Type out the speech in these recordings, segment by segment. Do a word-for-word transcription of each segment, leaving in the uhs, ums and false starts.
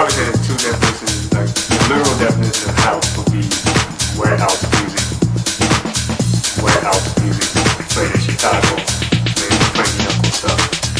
probably say there's two definitions. Like the literal definition of house would be warehouse music. Warehouse music played in Chicago, played in Frankie Knuckles stuff.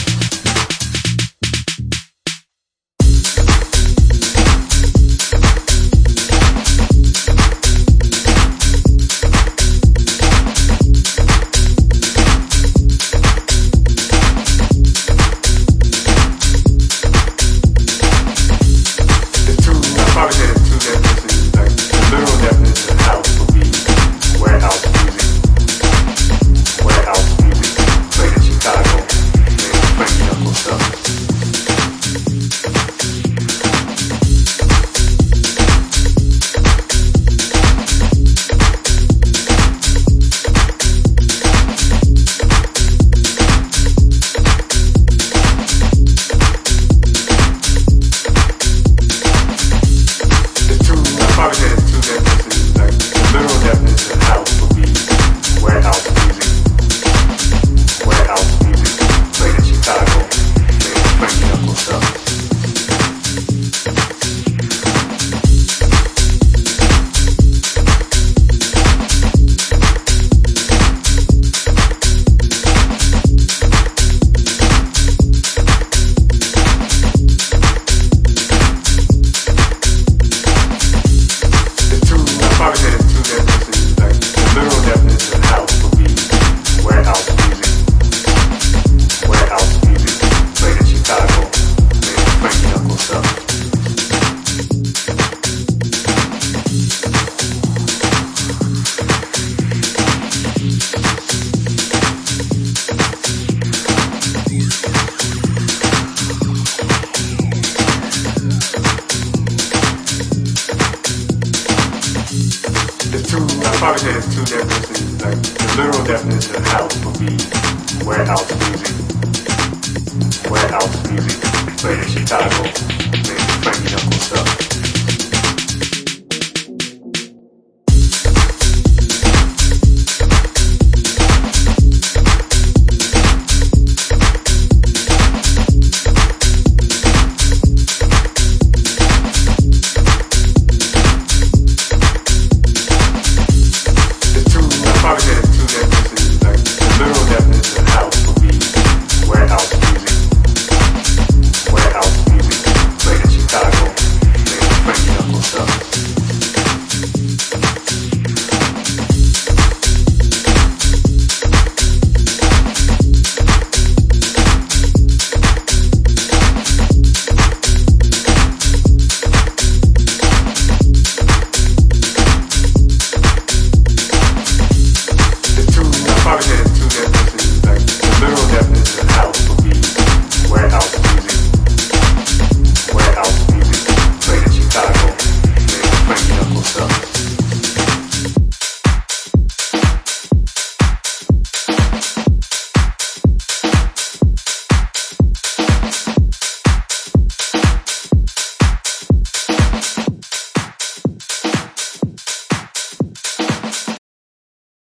Probably say there's two definitions. Like the literal definition of house would be warehouse music. Warehouse music played in Chicago, played in Frankie Knuckles stuff.